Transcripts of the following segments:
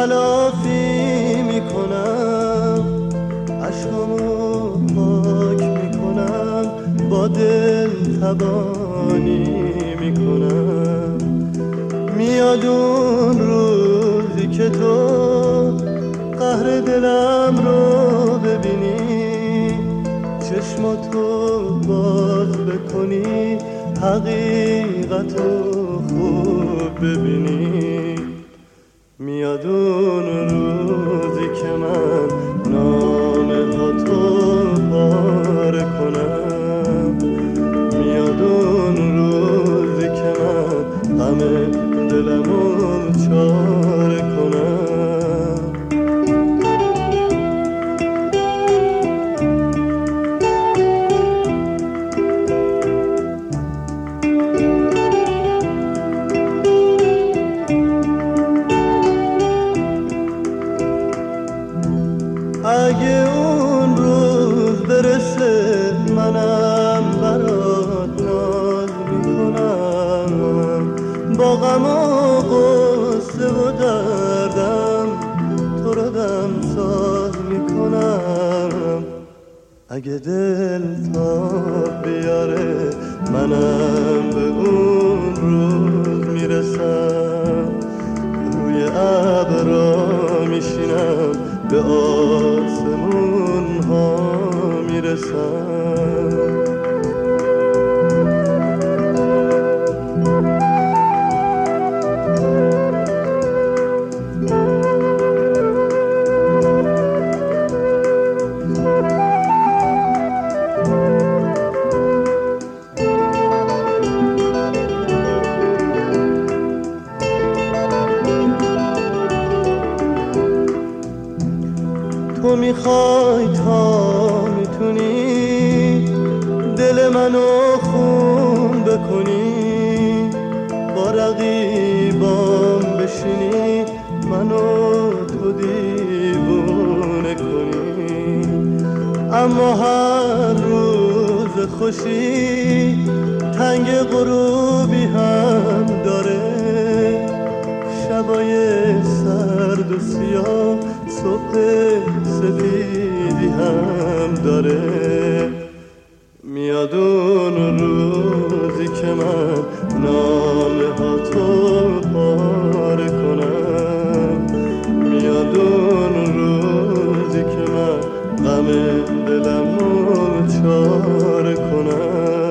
تلافی میکنم، عشقامو پاک میکنم، با دل تبانی میکنم. میاد اون روزی که تو قهر دلم رو ببینی، چشماتو باز بکنی، حقیقتو خوب ببینی. میاد اون روزی که من نامه ها تو پاره کنم، میاد اون روزی که من غم دلمو چاره کنم. اگه اون روز برسه منم برات ناز میکنم، با غم و غصه و دردم تو رو دم ساز میکنم. اگه دل تاب بیاره منم به اون روز میرسم، روی ابرا میشینم، به آسمون ها میرسم. تو میخوای تا میتونی دل منو خون بکنی، با رقیبام بشینی، منو تو دیوونه کنی. اما هر روز خوشی تنگ غروبی هم داره، شبای سرد و سیاه صبح سفیدی هم داره. میاد اون روزی که من نامه ها تو پاره کنم، میاد اون روزی که من غم دلمو چاره کنم.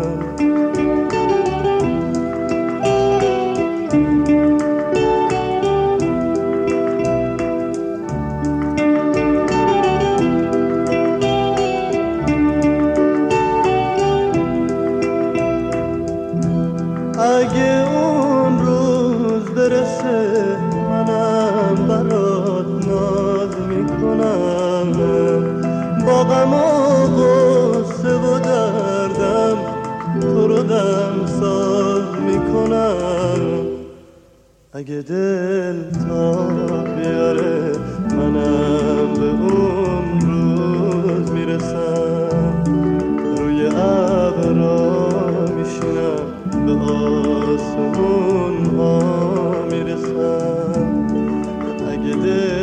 اگه اون روز برسه منم برات ناز میکنم، با غم و غصه و دردم تو رو دم ساز میکنم. اگه دل تاب بیاره منم به اون روز میرسم، روی ابرا میشینم، به آسمون ها میرسم. اگه دل